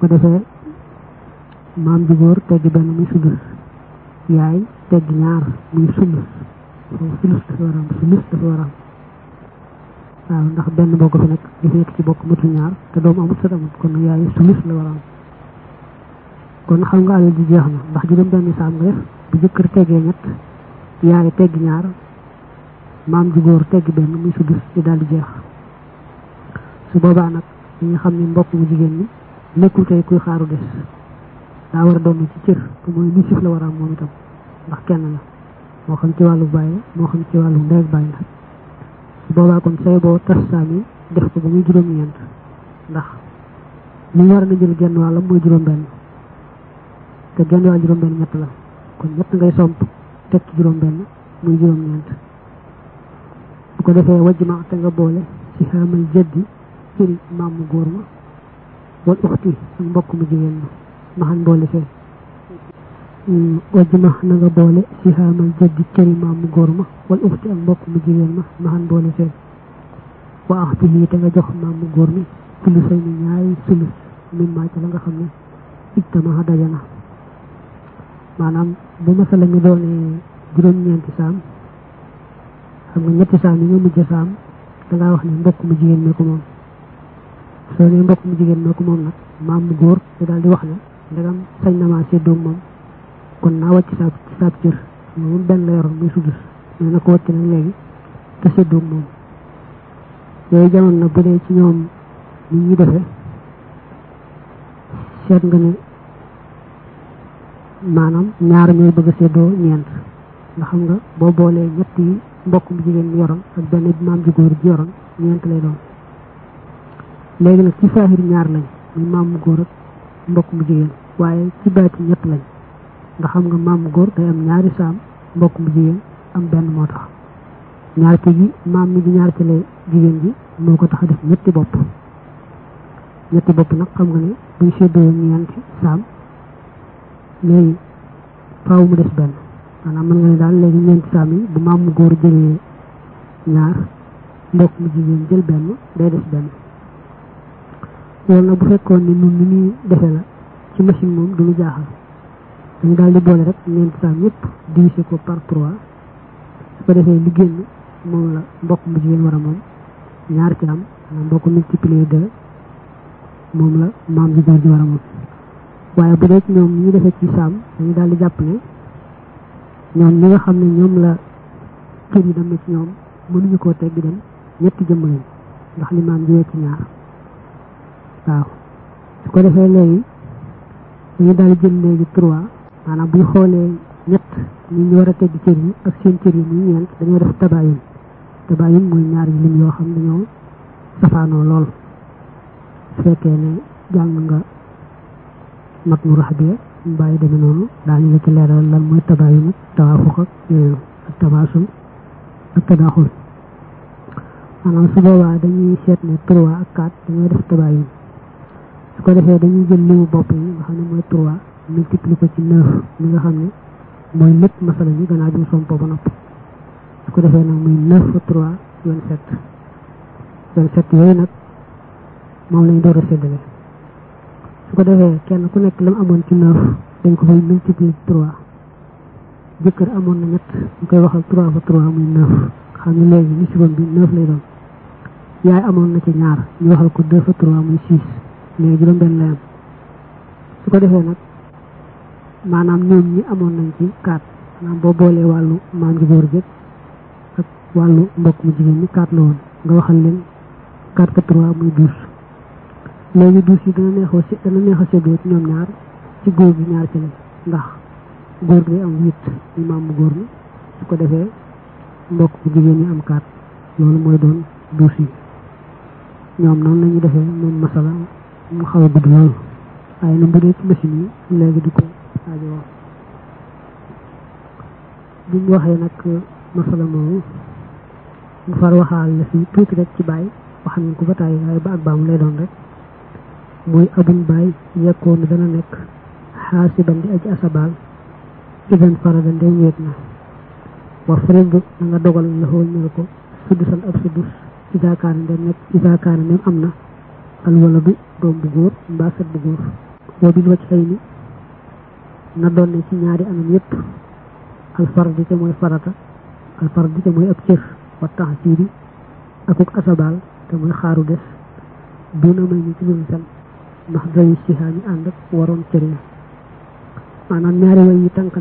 ko defee maam ju góor teggi benn muy sudus yaay teggi ñaar muy sulus sulus dafa war a am sulus dafa war a am waaw ndax benn boo ko fi nekk di fi nekk ci bokk mutu ñaar te doom amut sët amut kon yaay sulus la war a am kon xam nga alal ji jeex na ndax juróom benn saam nga def bu jëkkër teggee ñett yaay teggi ñaar maam ju góor teggi benn muy sudus di daal di jeex su boobaa nag ñi xam ne mbokk mu jigéen ñi nekkul tey kuy xaaru des daa war a doon ci cër te mooy ni sif la war a am moom itam ndax kenn la moo xam ci wàllu baay la moo xam ci wàllu ndey baay la su boobaa kon say boo tas saam yi def ko ba muy juróom-ñeent ndax li war na jël genn wàllam mooy juróom-benn te genn wàll juróom-benn ñett la kon ñett ngay somp teg ci juróom-benn muy juróom-ñeent bu ko defee wajma te nga boole si xaamal jëddi cëri maam mu góor ma wal uxti ak mbokk mu jigéen ma maxan boole fee wajma na nga boole si xaamal jëddi cëri maam mu góor ma wal uxti ak mbokk mu jigéen ma maxan boole fee wa axti yi te nga jox maam mu góor mi sulusay ni ñaari sulus min maa ci la nga xam ne ijtama dajana maanaam bu masala mi doone juróom-ñeenti saam xam nga ñetti saam yi nga mujj saam dangaa wax ne mbokk mu jigéen mee ko moom soo ne mbokk mu jigéen mee ko moom nag maam mu góor te daal di wax ne ndegam sañ na maa séddoo moom kon naa wàcc saab cër moom benn la yoroon muy sudus mais na ko wàcc nag léegi te séddoo moom yooyu jamono nag bu dee ci ñoom ni ñuy defee seet nga ne maanaam ñaar ñooy bëgg a séddoo ñeent nga xam nga boo boolee ñett yi mbokk mu jigéen mi yoroon ak benn bi maam ju góor ji yoroon ñeent lay doon léegi nag ci saahir ñaar lañ muy maam mu góor ak mbokk mu jigéen waaye ci baati ñett lañ nga xam nga maam mu góor day am ñaari saam mbokk mu jigéen am benn moo tax ñaar ci gi maam mi di ñaar ci lay jigéen ji moo ko tax a def ñetti bopp nag xam nga ne buñ séddoo ñeenti saam léegi faaw mu des benn maanaam mën nga ne daal léegi ñeenti saam yi bu maam mu góor jëlee ñaar mbokk mu jigéen jël benn day des benn loolu nag bu fekkoon ni nun ni ñuy defe la ci machine moom du ñu jaaxal dañu daal di boole rek ñeenti saam yëpp diviser ko par 3 su ko defee li génn moom la mbokk mu jigéen war a moom ñaar ci am maanaam boo ko multiplier 2 moom la maam ju góor ji war a moom waaye bu dee ci ñoom ñi defee ci saam dañu daal di jàpp ne ñoom ñi nga xam ne ñoom la kër yi dem na ci ñoom mënuñu koo teg di dem ñetti jëmm lañ ndax li maam jiwee ci ñaar waaw su ko defee léegi dañu daal di jël léegi 3 maanaam bu ñu xoolee ñett ñi ñu war a tegg cër yi ak seen cër yi muy ñeent dañoo def tabaayun mooy ñaar yi lim yoo xam dañoo safaanoo lool su fekkee ne jàng nga mat mu rax bi bàyyi demee noonu daañu la ci leeral lan mooy tabaayun ak tawaafuq ak yooyu ak tabaasul ak tadaaxul maanaam su boobaa dañuy seet ne 3 ak 4 dañoo def tabaayun su ko defee dañuy jël limu bopp yi nga xam ne mooy 3 multiplier ko ci 9 mi nga xam ne mooy lépp masala bi gannaaw bi mu sompo ba noppi su ko defee nag muy 9 fa 3 27 yooyu nag moom lañu door a séddale su ko defee kenn ku nekk lam amoon ci 9 dañ ko fay multiplier 3 jëkkër amoon na ñett ñu koy waxal 3 fa 3 muy 9 xam ne léegi ni sigoon bi 9 lay doon yaay amoon na ci ñaar ñu waxal ko 2 fa 3 muy 6 léegi juróom benn lay am su ko defee nag maanaam ñoom ñi amoon nañ ci 4 maanaam boo boolee wàllu maam ji góor jëkk ak wàllu mbokk mu jigéen ñi 4 la woon nga waxal leen 4 fa 3 muy 12 léegi 12 yi dana neex a séddoo ci ñoom ñaar ci góor gi ñaar ci la ndax góor gi am 8 ñu maam mu góor mi su ko defee mbokk mu jigéen ñi am 4 loolu mooy doon 12 yi ñoom noonu la ñuy defee moom masala mu xaw a gudd lool waaye na bu dee ci machine yi léegi di ko aajowoo bi mu waxee nag masala moomu mu far waxaal la fi tuuti rek ci bàyyi wax nañ ko ba tàyyi waaye ba ak baam lay doon rek mooy abun bàyyi yekkoon dana nekk xaasiban di aji asabaal idan farada ndey wéet na war farid na nga dogal la xool ñel ko suddusan ab suddus isaakaana ndem nekk isaakaana ndem am na al waladu doom bu góor mbaa sët bu góor boo bil wacc xëy ni na doon ne ci ñaari anam yépp al fardi te mooy farata al fardi te mooy ab cër wa taxsiiri akuk asabal te mooy xaaru des duna may ni ci lu tan ndax dayu sihaami ànd ak waroon cër ya maanaam ñaari way yi tënk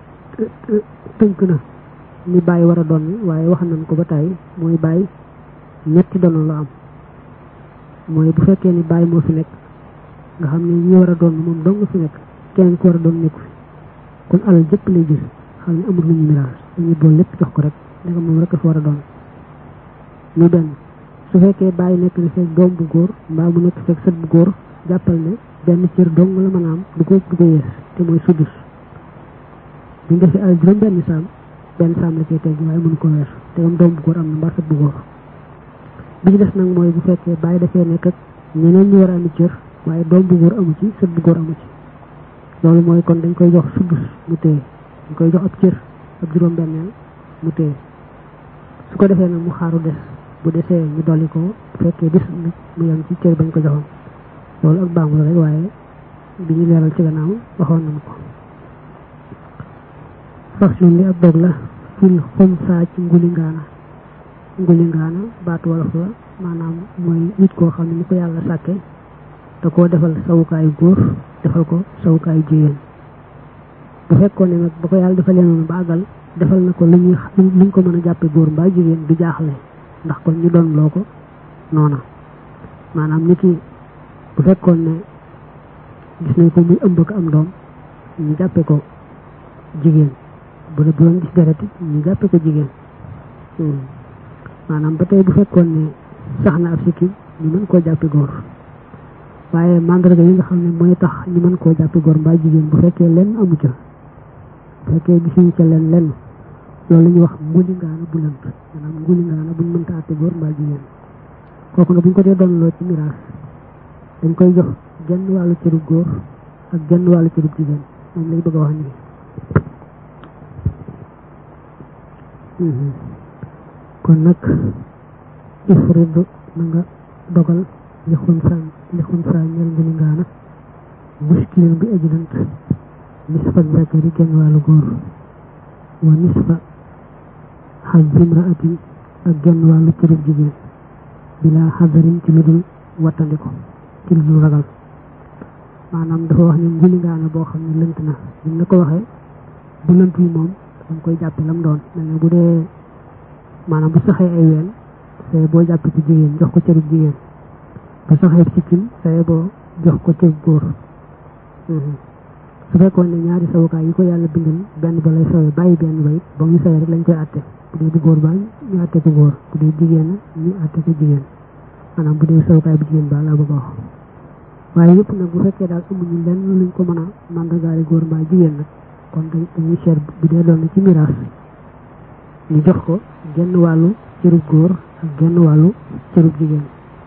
na ni bàyyi war a doon waaye wax nañ ko ba tey mooy bàyyi ñetti dono la am mooy bu fekkee ni bàyyi moo fi nekk nga xam ne ñi war a doon moom dong fi nekk kenn ko war a doon nekku fi kon alal jëpp lay gis xam ne amul lu ñu miraas dañuy bool lépp jox ko rek ndegam moom rek fa war a doon muy benn su fekkee bàyyi nekk ni fekk doom bu góor mbaa mu nekk fekk sët bu góor jàppal ne benn cër dong la mën a am du ko yees te mooy sudus buñ defee alal juróom benn saam la cay tegg waaye mënu ko weesu te am doom bu góor am na mbaa sët bu góor bi ci des nag mooy bu fekkee bàyyi dafee nekk ak ñeneen ñu war a ami cër waaye doom bu góor amu ci sët bu góor amu ci loolu mooy kon dañ koy jox sudus mu téye dañ koy jox ab cër ab juróom benneel mu téye su ko defee nag mu xaaru des bu desee ñu dolli ko bu fekkee des nag mu yem ci cër bañ ko joxoon loolu ak baamu la rek waaye bi ñu leeral ci gannaaw waxoon nañu ko faslun li ab dog la fil xumsaa ci ngulingaana baatu wolof la maanaam mooy nit koo xam ne ni ko yàlla sàkke te koo defal sawukaayu góor defal ko sawukaayu jigéen bu fekkoon ne nag ba ko yàlla defalee noonu ba àggal defal na ko luñ ko mën a jàppe góor mbaa jigéen du jaaxle ndax kon ñu doon loo ko noona maanaam nit ki bu fekkoon ne gis nañ ko muy ëmb ko am doom ñu jàppe ko jigéen bu doon gis deret ñu jàppe ko jigéen maanaam ba tey bu fekkoon ne sax na ab sikkim ñu mën koo jàppe góor waaye mandarga yi nga xam ne mooy tax ñu mën koo jàppe góor mbaa jigéen bu fekkee lenn amu ca bu fekkee gisuñu ca lenn loolu la ñuy wax ngulingaana bu lënt maanaam ngulingaana buñ mënta àtte góor mbaa jigéen kooku nag buñ ko dee doonloo ci miraas dañ koy jox genn wàllu cërub góor ak genn wàllu cërub jigéen moom lay bëgg a wax nii kon nag ifrid na nga dogal li xunsaan ñel ngulingaana muskilin bi ajulant nisfa zakari genn wàllu góor wa nisfa xaj imraatin ak genn wàllu cërub jigéen bila xadarin ci lu dul wattandiko ci lu dul ragal maanaam dafa wax ne ngulingaana boo xam ne lënt na ñu ko waxee bu lënt yi moom danga koy jàppe lam doon mel ne bu dee maanaam bu saxee ay ween saye boo jàppe ci jigéen jox ko cërub jigéen bu saxee sikkim saye boo jox ko cërub góor su fekkoon ne ñaari sawukaay yi ko yàlla bindal benn ba lay sawee bàyyi benn ba it ba muy sawee rek lañ koy àtte bu dee bu góor baa ñu àtte ko góor bu dee jigéen ñu àtte ko jigéen maanaam bu dee sawukaay bu jigéen baa laa bëgg a wax waaye yëpp nag bu fekkee daal amuñu lenn luñ ko mën a màndargaale góor mbaa jigéen nag kon dañuy seet bu dee doon ci miraas ñu jox ko genn wàllu cërub góor ak genn wàllu cërub jigéen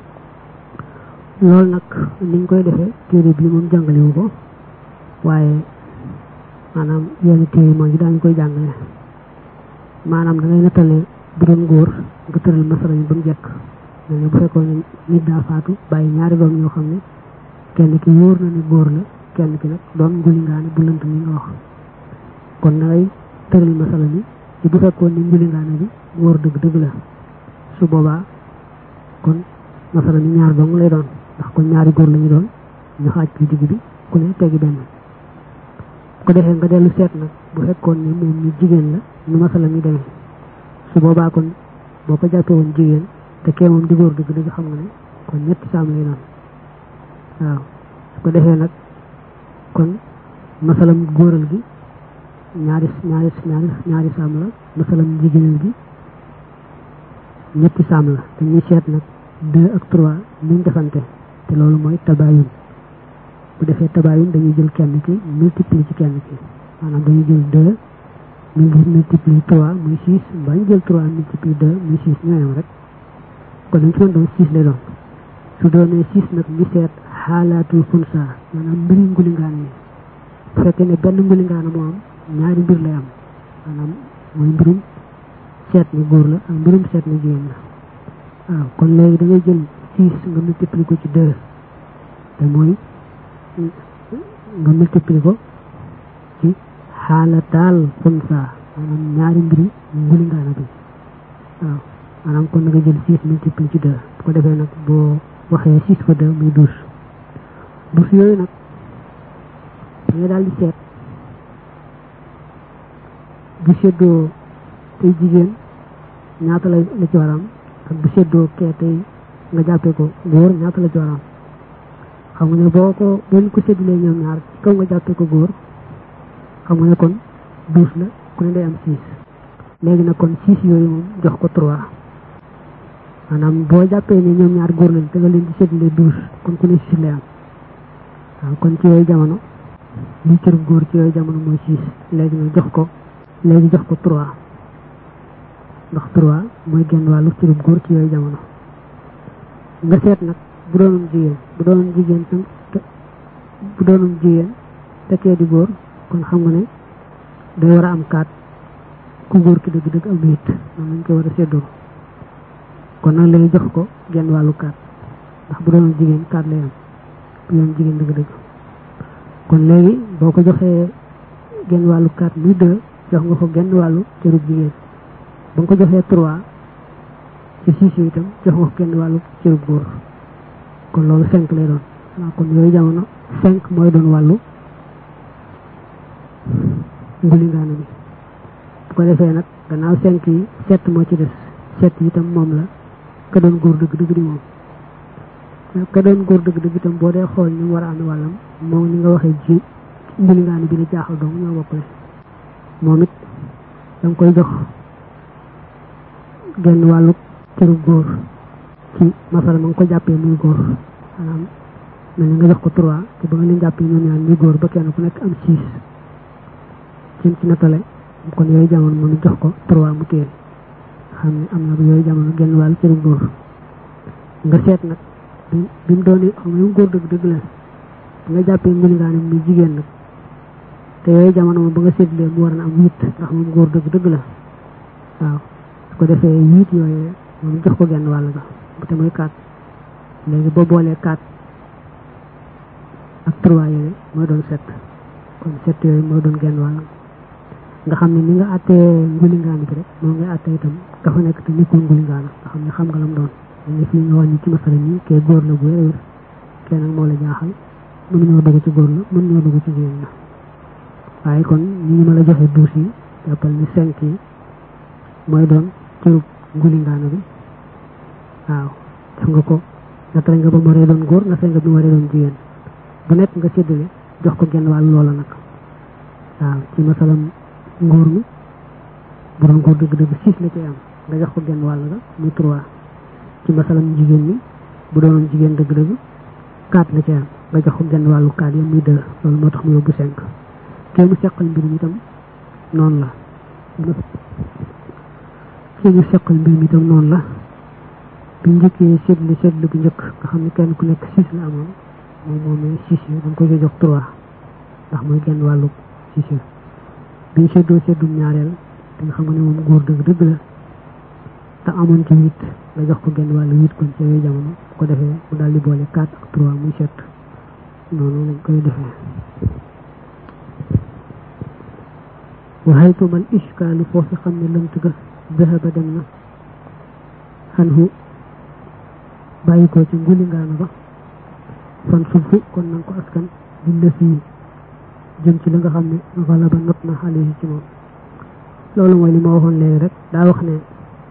loolu nag niñ koy defee téere bi moom jàngalewu ko waaye maanaam yenn téere mooy yi daañu koy jàngale maanaam da ngay nettalee bu doon góor nga tëral masala yi ba mu jekk mais bu fekkoon ne nit daa faatu bàyyi ñaari doom yoo xam ne kenn ki wóor na ne góor la kenn ki nag doon ngulingaane bu lënt ni nga wax kon na ngay tëral masala bi ci bu fekkoon ne ngulingaane bi góor dëgg la su boobaa kon masala mi ñaar dong lay doon ndax kon ñaari góor la ñu doon ñu xaaj ci digg bi ku ne teggi benn ko defee nga dellu seet nag bu fekkoon ne moom ñu jigéen la nu masala mi demee su boobaa kon boo ko jàppee woon jigéen te kee moom di góor dëgg xam nga ne kon ñetti saam lay doon waaw su ko defee nag kon masalam góoral gi ñaari saam la masalam jigéenal gi ñetti saam la dañuy seet nag 2 ak 3 niñ defante te loolu mooy tabayun bu defee tabayun dañuy jël kenn ki multiplier ci kenn ki maanaam dañuy jël 2 multiplier 3 muy 6 mbaa ñu jël 3 multiplier 2 muy 6 ñooyam rek kon dañ ci doon 6 lay doon su doonee 6 nag ñu seet xaalaatul xunsa maanaam mbiri ngulingaana yi bu fekkee ne benn ngulingaana moo am ñaari mbir lay am maanaam mooy mbirum seet ni góor la ak mbirum seet ni jigéen la waaw kon léegi da ngay jël 6 nga multiplier ko ci 2 te mooy nga multiplier ko ci xaalatal xunsa maanaam ñaari mbiri ngulingaana bi waaw maanaam kon nga jël 6 multiplier ci 2 bu ko defee nag boo waxee 6 fois 2 muy 12 12 yooyu nag nga daal di seet bu seddoo tey jigéen ñaata la ci waram ak bu seddoo kee tey nga jàppee ko góor ñaata la ci waram xam nga ne boo ko ko séddalee ñoom ñaar ci kaw nga jàppee ko góor xam nga ne kon 12 la ku ne day am 6 léegi nag kon 6 yooyu moom jox ko 3 maanaam boo jàppee ne ñoom ñaar góor lañ te nga leen di séddalee 12 kon ku ne 6 lay am waaw kon ci yooyu jamono li cërub góor ci yooyu jamono mooy 6 léegi nag jox ko 3 ndax 3 mooy genn wàllu cërub góor ci yooyu jamono nga seet nag bu doonoon jigéen te kee di góor kon xam nga ne day war a am 4 ku góor ki dëgg-dëgg am 8 noonu lañ ko war a séddoo kon nag lay jox ko genn wàllu 4 ndax bu doonoon jigéen 4 lay am bu doon jigéen dëgg-dëgg kon léegi boo ko joxee genn wàllu 4 muy 2 jox nga ko genn wàllu cërub jigéen ba nga ko joxee 3 ci 6 yi itam jox nga ko genn wàllu cërub góor kon loolu 5 lay doon waaw kon yooyu jamono 5 mooy doon wàllu ngulingaana bi bu ko defee nag gannaaw 5 yi 7 moo ci des 7 yi itam moom la ka doon góor dëgg-dëgg di moom ka doon góor dëgg-dëgg itam boo dee xool ñu war a am wàllam moom ni nga waxee ci ngulingaana bi la jaaxal dong ñoo bokkule moom it danga koy jox genn wàllu cëru góor ci masala ma nga ko jàppee muy góor maanaam mel ni nga jox ko 3 te ba nga leen jàppee ñoom ñaar muy góor ba kenn ku nekk am 6 ci natale kon yooyu jamono moom jox ko 3 mu téel xam ne am na yooyu jamono genn wàllu cëru góor nga seet nag bi mu doon xam nga góor dëgg la nga jàppee ngulingaane muy jigéen nag te yooyu jamono moom ba nga séddlee mu war na am 8 ndax moom góor dëgg la waaw su ko defee 8 yooyu moom jox ko genn wàll ga bu te muy 4 léegi boo boolee 4 ak 3 yooyu mooy doon 7 kon 7 yooyu mooy doon genn wàll nga xam ne ni nga àttee ngulingaane bi rek moo ngay àttee itam dafa nekk te nekkul ngulingaana nga xam ne xam nga lam doon dañu fi ñu wàññi ci masala ñi kee góor la bu wér kee nag moo la jaaxal mënuñoo dugg ci góor la mënuñoo dugg ci jigéen la waaye kon ñi ma la joxe 12 yi jàppal ni 5 yi mooy doon cërub ngulingaana bi waaw def nga ko nattale nga ba mu waree doon góor nattale nga bi mu waree doon jigéen bu nekk nga séddale jox ko genn wàll loola nag waaw ci masalam ngóor mi bu doon góor dëgg-dëgg 6 la ci am nga jox ko genn wàll ga muy 3 ci masalam jigéen mi bu doonoon jigéen dëgg-dëgg 4 la ci am nga jox ko genn wàllu 4 yi muy 2 loolu moo tax mu yóbbu 5 kee mu seqal mbir mi itam noonu la bi njëkkee seetlu bu njëkk nga xam ne kenn ku nekk 6 la amoon moom moomee 6 yi danga koy jox 3 ndax mooy genn wàllu 6 yi bi ñu seddum ñaareel te nga xam ne moom góor dëgg la te amoon ci 8 nga jox ko genn wàllu 8 kon ci yooyu jamono bu ko defee mu daal di boole 4 ak 3 muy 7 noonu lañ koy defee waxaytu mal ishkaalu foofu xam ne lënt ga dahaba dem na xanhu bàyyi ko ci ngulingaana ba fan sufu kon nanga ko askan di la fii jëm ci la nga xam ne galaba not na xale yi ci moom loolu mooy li ma waxoon léegi rek daa wax ne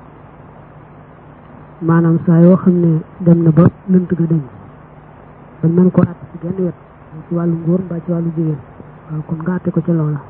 maanaam saa yoo xam ne dem na ba lënt ga dañ bañ mën koo àtte ci genn wet ci wàllu ngóor mbaa ci wàllu jigéen waaw kon nga àtte ko ci loola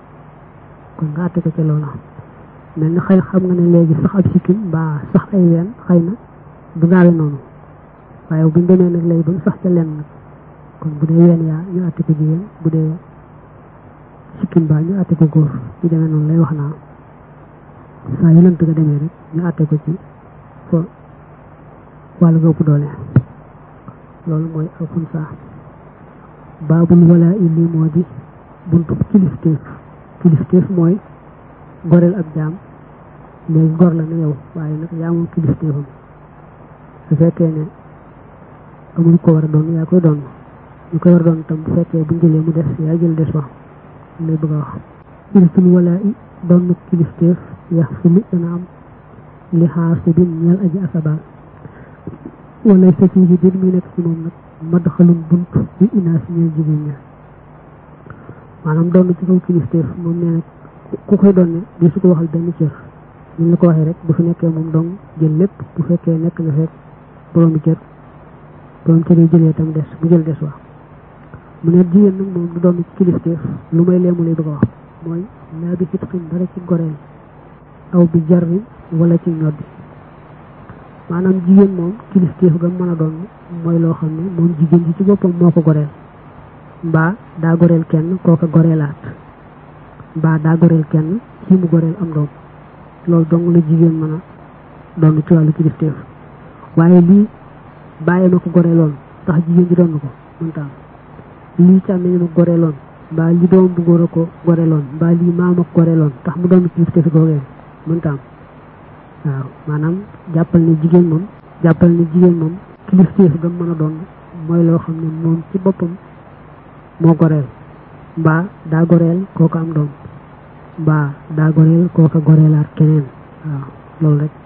mel ni xëy xam nga ne léegi sax ab sikkim mbaa sax ay ween xëy na du gaawe noonu waaye buñ demee nag léegi ba mu sax ca lenn nag kon bu dee ween yaa ñu àtte ko jigéen bu dee sikkim baa ñu àtte ko góor ñu demee noonu lay wax naa saa yu lënt ga demee rek ñu àtte ko ci fo wàllu ga ëpp doole loolu mooy alxunsa baabul walaa illi moo di buntu kilifteef mooy goreel ab jaam léegi gor la na yow waaye nag yaa moom kilifteefam su fekkee ne amul ko war a doon yaa koy doon ñu koy war doon tam bu fekkee buñ jëlee mu des yaa jël des wax lay bëgg a wax irsul walaa'i doon kilifteef yax sulu dana am li xaasibin ñeel aji asabaal walay sa fii dir muy nekk ci moom nag madxalun bunt yu inaas ñeel jigéen ña maanaam doon ci kaw kilifteef moom nee na ku koy doon ne di su ko waxal benn cër ñu la ko waxee rek bu fi nekkee moom dong jël lépp bu fekkee nekk na fekk boroomi cër yi jëlee tam des bu jël des wax mu ne jigéen nag moom du doon ci kilifteef lu may leemu lay bëgg a wax mooy laa bi sitqin dara ci goreel aw bi jarri wala ci ñoddi maanaam jigéen moom kilifteef ga mën a doon mooy loo xam ne moom jigéen ji ci boppam moo ko goreel mbaa daa goreel kenn kooka goreelaat mbaa daa goreel kenn kii mu goreel am doom loolu dong la jigéen mën a doon ci wàllu kilifteef waaye lii bàyyi ma ko goreeloon tax jigéen ji doon ko mënta am lii càmmeñ ma goreeloon mbaa li doom bu góor a ko goreeloon mbaa lii maam ak goreeloon tax mu doon kilifteef googee mënta am waaw maanaam jàppal ne jigéen moom kilifteef ga mën a doon mooy loo xam ne moom ci boppam moo goreel mbaa daa goreel kooka am doom mbaa daa goreel kooka goreelaat keneen waaw loolu rek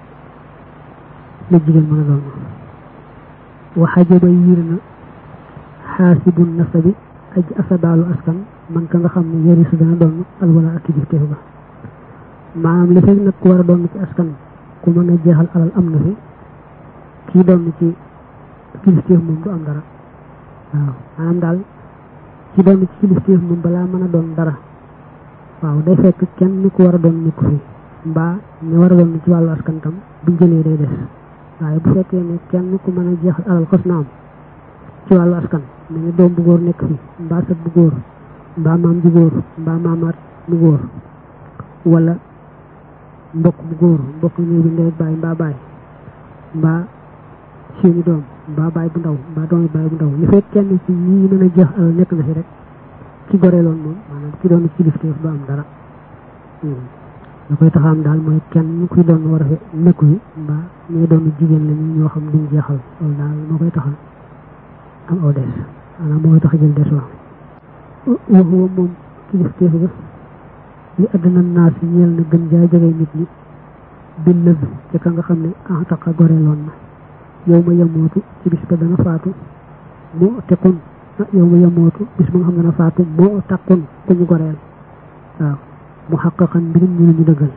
la jigéen mën a doon waxajaba yiir na xaasibun nasabi aji asabaalu askan man ka nga xam ne yarisu dana doon alwala ak kilifteef ba maanaam li fekk nag ku war a doon ci askan ku mën a jeexal alal am na fi kii doon ci kilifteef moom du am dara waaw maanaam daal ci doon ci kilifteef moom balaa mën a doon dara waaw day fekk kenn ku war a doon nekku fi mbaa ñu war a doon ci wàllu askan tam buñ jëlee day des waaye bu fekkee ne kenn ku mën a jeexal alal xos na am ci wàllu askan mel ni doom bu góor nekk fi mbaa sët bu góor mbaa maam ju góor mbaa maamaat bu góor wala mbokk bu góor mbokk ñëw bi ndey baay mbaa baay mbaa seeni doom mbaa baay bu ndaw mbaa doomi baay bu ndaw li fekk kenn ci ñi mën a jeex alal nekk na fi rek ci goreeloon moom maanaam ci doon ci kilifteef du am dara la koy taxaam daal mooy kenn kuy doon war a fi nekku yi mbaa ñuy doon jigéen lañu ñoo xam duñ jeexal loolu daal moo koy taxal am aw des maanaam moo koy tax jël des wax waxuwa moom kilifteef ga li àddina naas yi ñeel na gën jaay jege nit ñi bil lëb ci ka nga xam ne taqa goreeloon na yow ma yemootu ci bis ba dana faatu moo tequn yow ma yemootu bis ba nga xam dana faatu moo taqun ku ñu goreel waaw mu xaqaqan mbirum ñu dëggal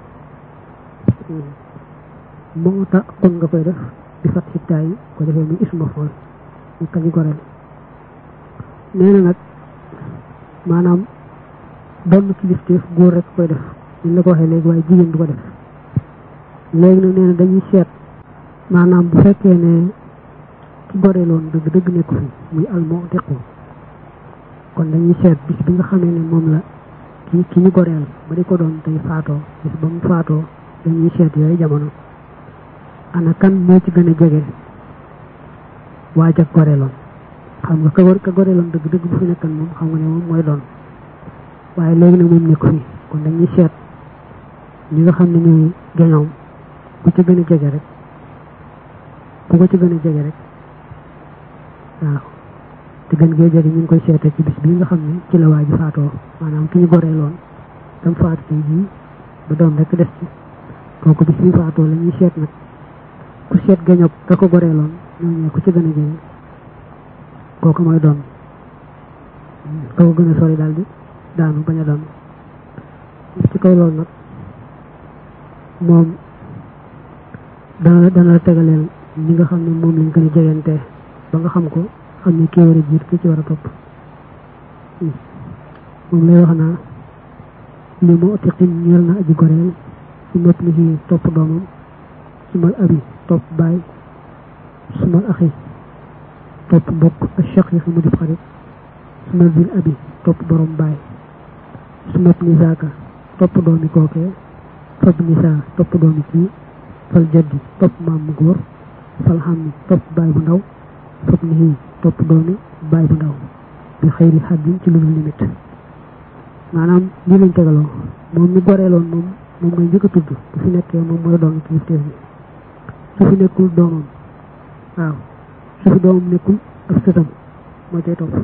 moo taqun nga koy def di fat sittaay yi ko defee muy isma fool ñu ka ñu goreel nee na nag maanaam doon kilifteef góor rek koy def ñu la ko waxee léegi waaye jigéen du ko def léegi nag nee na dañuy seet maanaam bu fekkee ne ki goreeloon dëgg nekku fi muy almoo tequ kon dañuy seet bis bi nga xamee ne moom la ki ñu goreel ba di ko doon tey faatoo bis ba mu faatoo dañuy seet yooyu jamono ana kan moo ci gën a jege waaj ak goreeloon xam nga ka goreeloon dëgg bu fi nekkan moom xam nga ne moom mooy doon waaye léegi nag moom nekku fi kon dañuy seet ñi nga xam ne ñooy geñoom ku ci gën a jege rek ku ko ci gën a jege rek waaw te gën gee jege ñu ngi koy seete ci bis bi nga xam ne ci la waa ji faatoo maanaam ki ñu goreeloon tam faatu tey jii ba doom rek des ci kooku bis bi faatoo la ñuy seet nag ku seet geñoog ka ko goreeloon ñooñu ku ci gën a jege kooku mooy doon ka ko gën a sori daal di daanu bañ a doon ci kaw loolu nag moom dana la tegaleel ñi nga xam ne moom lañ gën a jegante ba nga xam ko xam ne kii war a jiit ki ci war a topp moom lay wax naa li mu tiqin ñeel na aji goreel su mat ni ci topp doomam su mal abi topp baay su mal axi topp mbokk ak chaq yi fi mu def xarit su mal bil abi topp borom baay su mat ni zaaka topp doomi kookee fab ni saa topp doomi kii fal jaddi topp maam mu góor fal xam ni topp baay bu ndaw fab ni hii topp doomi baay bu ndaw bi xëyri xaddin ci lu dul limite maanaam lii lañ tegaloo moom mi goreeloon moom ngay njëkk a tudd bu fi nekkee moom mooy doon kilifteef bi su fi nekkul doomam waaw su fi doomam nekkul ak sëtam moo cay topp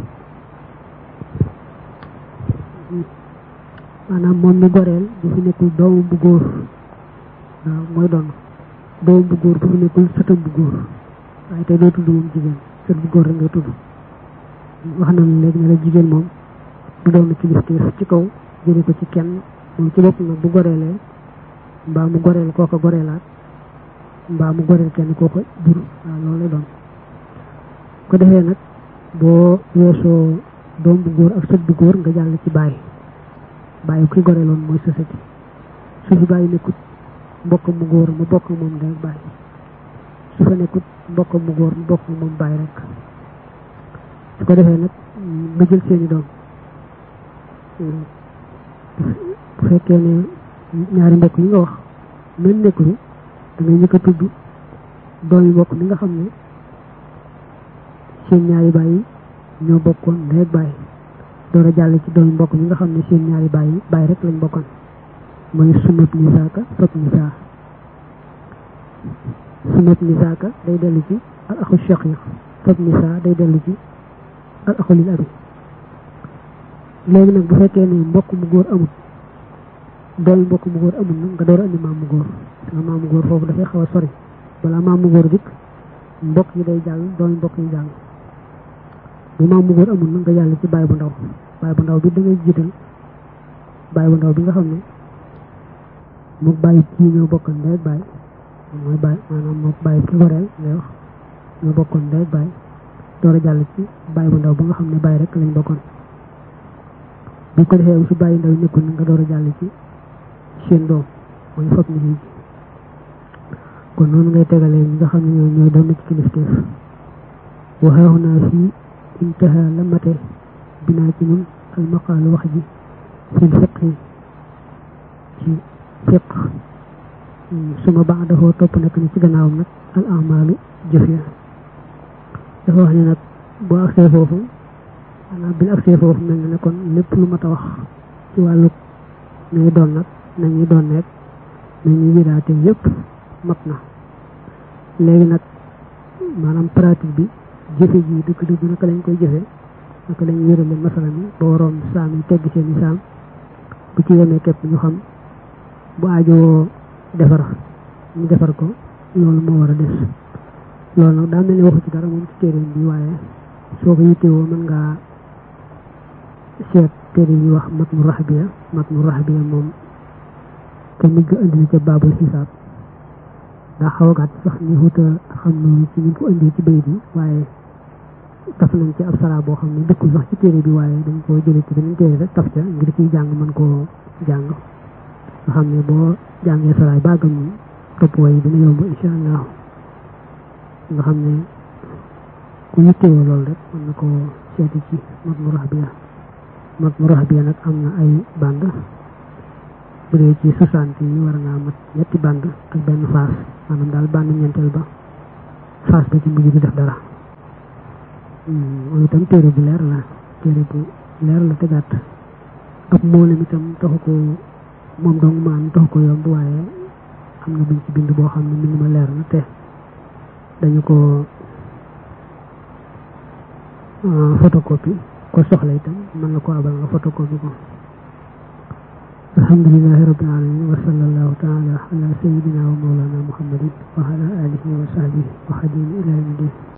maanaam moom mi goreel bu fi nekkul doomam bu góor waaw mooy doon doomam bu góor bu fi nekkul sëtam bu góor waaye tey doo tudd moom jigéen sët bu góor rek ngay tudd wax nañu léegi ne la jigéen moom du doon kilifteef ci kaw jëlee ko ci kenn moom ci bopp nag bu goreelee mbaa mu goreel kooka goreelaat mbaa mu goreel kenn kooka jur waaw loolu lay doon ko defee nag boo weesoo doom bu góor ak sët bu góor nga jàll ci bàyyi bàyyi ki goreeloon mooy sësati su fi bàyyi nekkut mbokkam mu góor mu bokk moom day bàyyi su fa nekkut mbokkam mu góor mu bokk moom bàyyi rek su ko defee nag nga jël seeni doom bu fekkee ne ñaari mbokk yi nga wax mën nekkul da ngay njëkk a tudd doom yi mbokk mi nga xam ne seen ñaari bàyyi ñoo bokkoon ndey ak bàyyi door a jàll ci doomi mbokk mi nga xam ne seen ñaari bàyyi rek lañ bokkoon mooy sumat nisaaka fab nisaa sumat nisaaka day dellu ci al axu shaqiq fab nisaa day dellu ci al axu lil abi léegi nag bu fekkee ne mbokk mu góor amut doomi mbokk mu góor amut nag nga door a indi maam mu góor nga maam mu góor foofu dafay xaw a sori balaa maam mu góor dikk mbokk yi day jàll doomi mbokk yi jàll bu maam mu góor amul nag nga jàll ci baay bu ndaw bi da ngay jiital baay bu ndaw bi nga xam ne mook bàyyi kii ñoo bokkoon ndey ak baay mooy baay maanaam mook bàyyi ki goreel ngay wax ñoo bokkoon ndey ak baay door a jàll ci baay bu ndaw bi nga xam ne baay rek lañ bokkoon bu ko defee su bàyyi ndaw nekkul nga door a jàll ci seen doom mooy foog ni ji kon noonu ngay tegalee ñi nga xam ne ñooy doon ci kilifteef waxaaxu naa fii intaha la mate binaa ci ñun al maqaalu wax ji fil fiqhi ci fiq suma baadahoo topp nekk ni ci gannaawam nag al amaalu jëf ya dafa wax ne nag boo agsee foofu maanaam bi agsee foofu mel na ne kon lépp lu mat a wax ci wàllu nañu doon nag nañuy doon nekk nañuy wiraate yépp mat na léegi nag maanaam pratique bi jëfe ji dëgg-dëgg naka lañ koy jëfe naka lañ wérale masala mi ba waroon saam yi tegg seeni saam bu ci yemee képp ñu xam bu aajowoo defar ñu defar ko loolu moo war a des loolu nag daa mel ni waxu ci dara moom ci téere bi waaye soo ko yittewoo mën ngaa seet téere yi wax matnu raxbiya moom te mujj indi na ca baabul xisaab daa xaw a gàtt sax ni xuuta xam noonu ci ñu ko indi ci bayit yi waaye taf nañ ci ab sara boo xam ne dëkkul sax ci téere bi waaye dañ koo jële ci beneen téere rek taf ca ngir ciy jàng mën koo jàng nga xam ne boo jàngee saraay bàggam ni topp way dina yomb insha allah nga xam ne ku yittewoo loolu rek mën na koo seeti ci matnu raxbiya nag am na ay band bu dee ci 60 yi war ngaa mat ñetti band ak benn faas maanaam daal band ñeenteel ba faas ba ci mujj bi def dara moom itam téere bu leer la te gàtt ab moolam itam taxu ko moom dong maan taxu ko yomb waaye am na buñ ci bind boo xam ne mbind ma leer na te dañu ko photocopie ko soxla itam mën na ko abal nga photocopie ko alhamdulillahi rabbil alamin wa sallallahu ta'ala ala sayyidina wa mawlana muhammadin wa ala alihi wa sahbihi wa xadimi ila yawmi din